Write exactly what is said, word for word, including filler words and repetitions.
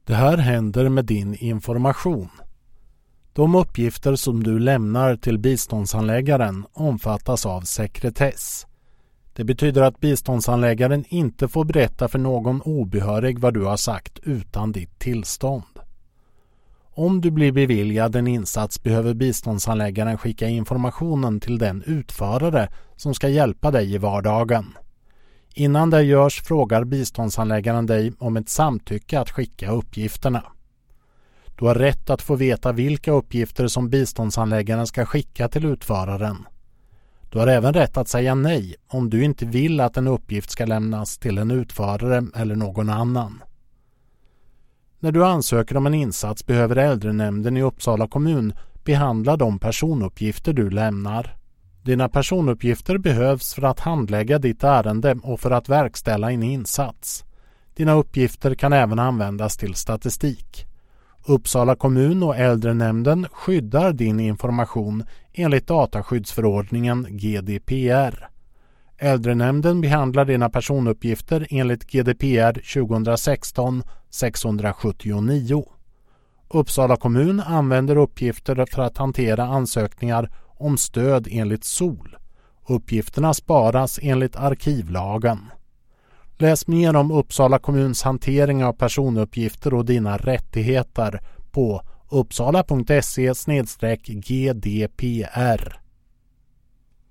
Det här händer med din information. De uppgifter som du lämnar till biståndshandläggaren omfattas av sekretess. Det betyder att biståndshandläggaren inte får berätta för någon obehörig vad du har sagt utan ditt tillstånd. Om du blir beviljad en insats behöver biståndshandläggaren skicka informationen till den utförare som ska hjälpa dig i vardagen. Innan det görs frågar biståndshandläggaren dig om ett samtycke att skicka uppgifterna. Du har rätt att få veta vilka uppgifter som biståndshandläggaren ska skicka till utföraren. Du har även rätt att säga nej om du inte vill att en uppgift ska lämnas till en utförare eller någon annan. När du ansöker om en insats behöver äldrenämnden i Uppsala kommun behandla de personuppgifter du lämnar. Dina personuppgifter behövs för att handlägga ditt ärende och för att verkställa en insats. Dina uppgifter kan även användas till statistik. Uppsala kommun och äldrenämnden skyddar din information enligt dataskyddsförordningen G D P R. Äldrenämnden behandlar dina personuppgifter enligt G D P R tjugohundrasexton sexhundrasjuttionio. Uppsala kommun använder uppgifter för att hantera ansökningar om stöd enligt S O L. Uppgifterna sparas enligt arkivlagen. Läs mer om Uppsala kommuns hantering av personuppgifter och dina rättigheter på uppsala punkt se slash G D P R.